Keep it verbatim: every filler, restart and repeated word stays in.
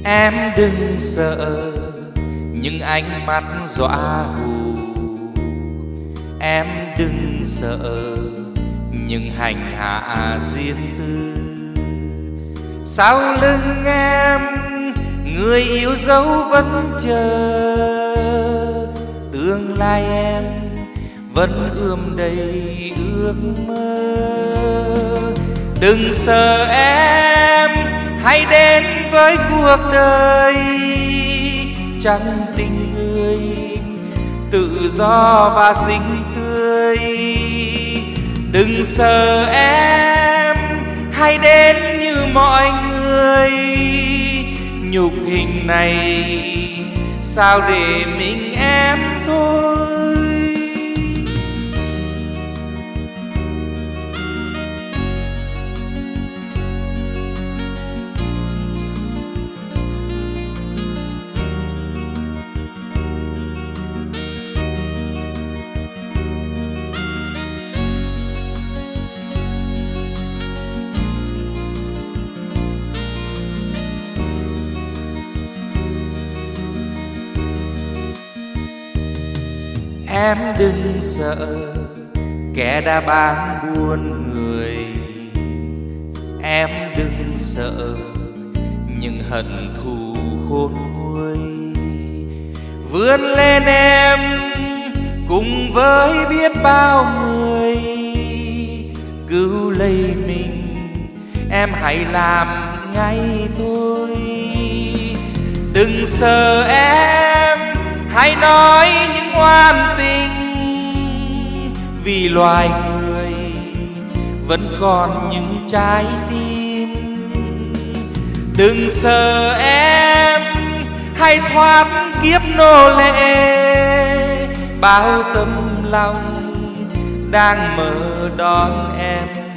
Em đừng sợ những ánh mắt dọa hù, em đừng sợ những hành hạ riêng tư. Sau lưng em người yêu dấu vẫn chờ, tương lai em vẫn ươm đầy ước mơ. Đừng sợ em, hãy đến với cuộc đời, trắng tình người tự do và xinh tươi. Đừng sợ em, hãy đến như mọi người, nhục hình này sao để mình em thôi. Em đừng sợ kẻ đã bán buôn người, em đừng sợ những hận thù khôn nguôi. Vươn lên em cùng với biết bao người, cứu lấy mình em hãy làm ngay thôi. Đừng sợ em, hãy nói những oan tình, vì loài người vẫn còn những trái tim. Đừng sợ em, hãy thoát kiếp nô lệ, bao tấm lòng đang mở đón em.